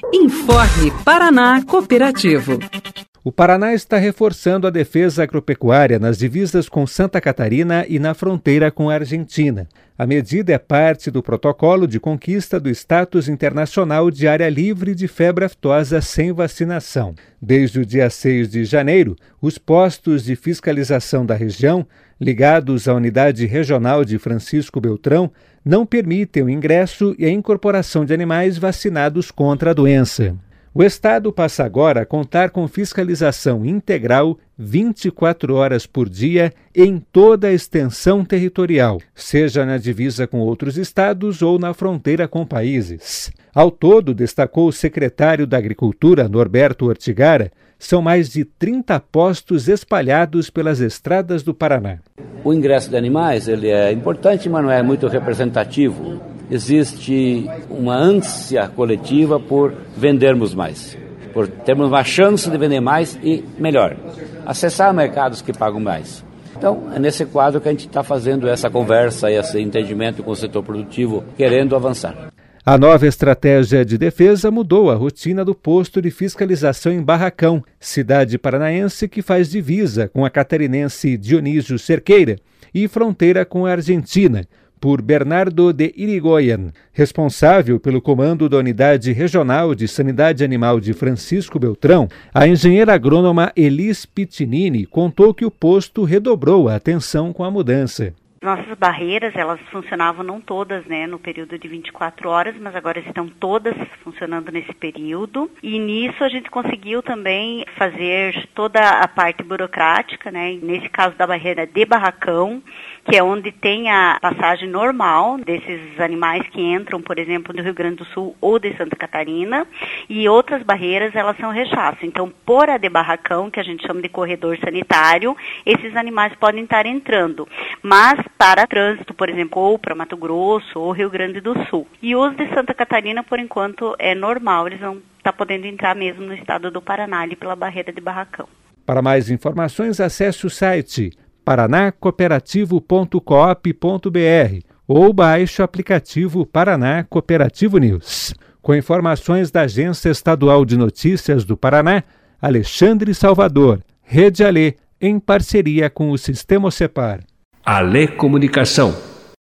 Informe Paraná Cooperativo. O Paraná está reforçando a defesa agropecuária nas divisas com Santa Catarina e na fronteira com a Argentina. A medida é parte do protocolo de conquista do status internacional de área livre de febre aftosa sem vacinação. Desde o dia 6 de janeiro, os postos de fiscalização da região, ligados à Unidade Regional de Francisco Beltrão, não permitem o ingresso e a incorporação de animais vacinados contra a doença. O Estado passa agora a contar com fiscalização integral 24 horas por dia em toda a extensão territorial, seja na divisa com outros estados ou na fronteira com países. Ao todo, destacou o secretário da Agricultura, Norberto Ortigara, são mais de 30 postos espalhados pelas estradas do Paraná. O ingresso de animais ele é importante, mas não é muito representativo. Existe uma ânsia coletiva por vendermos mais, por termos uma chance de vender mais e, melhor, acessar mercados que pagam mais. Então, é nesse quadro que a gente está fazendo essa conversa e esse entendimento com o setor produtivo, querendo avançar. A nova estratégia de defesa mudou a rotina do posto de fiscalização em Barracão, cidade paranaense que faz divisa com a catarinense Dionísio Cerqueira e fronteira com a Argentina, por Bernardo de Irigoyen, responsável pelo comando da Unidade Regional de Sanidade Animal de Francisco Beltrão. A engenheira agrônoma Elis Pitinini contou que o posto redobrou a atenção com a mudança. Nossas barreiras, elas funcionavam não todas, no período de 24 horas, mas agora estão todas funcionando nesse período. E nisso a gente conseguiu também fazer toda a parte burocrática, nesse caso da barreira de Barracão, que é onde tem a passagem normal desses animais que entram, por exemplo, do Rio Grande do Sul ou de Santa Catarina, e outras barreiras, elas são rechaço. Então, por a de Barracão, que a gente chama de corredor sanitário, esses animais podem estar entrando, mas para trânsito, por exemplo, ou para Mato Grosso ou Rio Grande do Sul. E os de Santa Catarina, por enquanto, é normal, eles vão estar podendo entrar mesmo no estado do Paraná, ali pela barreira de Barracão. Para mais informações, acesse o site paranacooperativo.coop.br ou baixe o aplicativo Paraná Cooperativo News. Com informações da Agência Estadual de Notícias do Paraná, Alexandre Salvador, Rede Alê, em parceria com o Sistema Ocepar. Alê Comunicação.